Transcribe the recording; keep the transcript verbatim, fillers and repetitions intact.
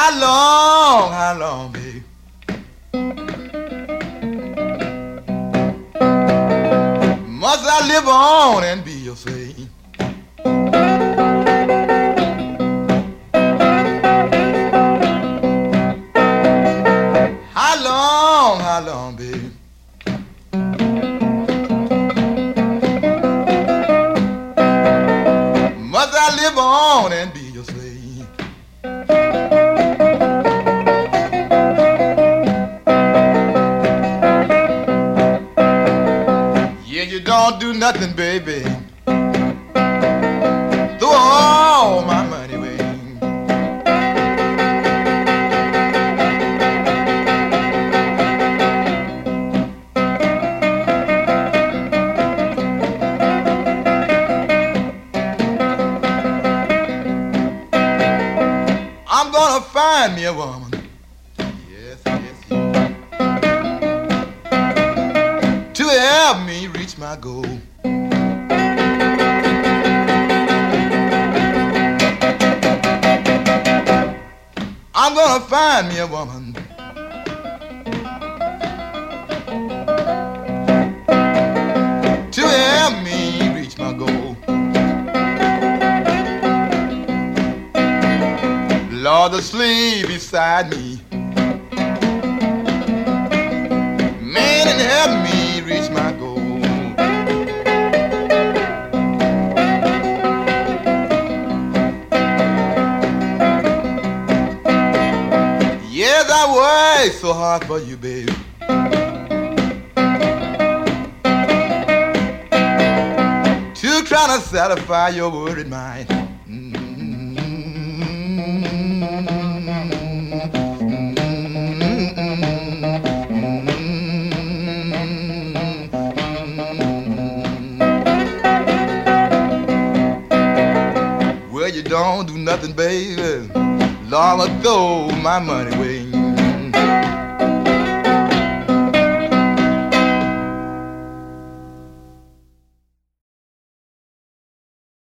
How long, how long, baby? Must I live on and be your slave? How long, how long, baby? Must I live on and be your slave? Yeah, you don't do nothing, baby. Throw all my money away. I'm gonna find me a woman. Yes, yes, yes. To help me reach my goal. I'm gonna find me a woman to help me reach my goal. Lord, the slave beside me, man, and help me reach my goal. Yes, I work so hard for you, baby. To try to satisfy your worried mind. Well, you don't do nothing, baby. Lord, I'ma throw my money away.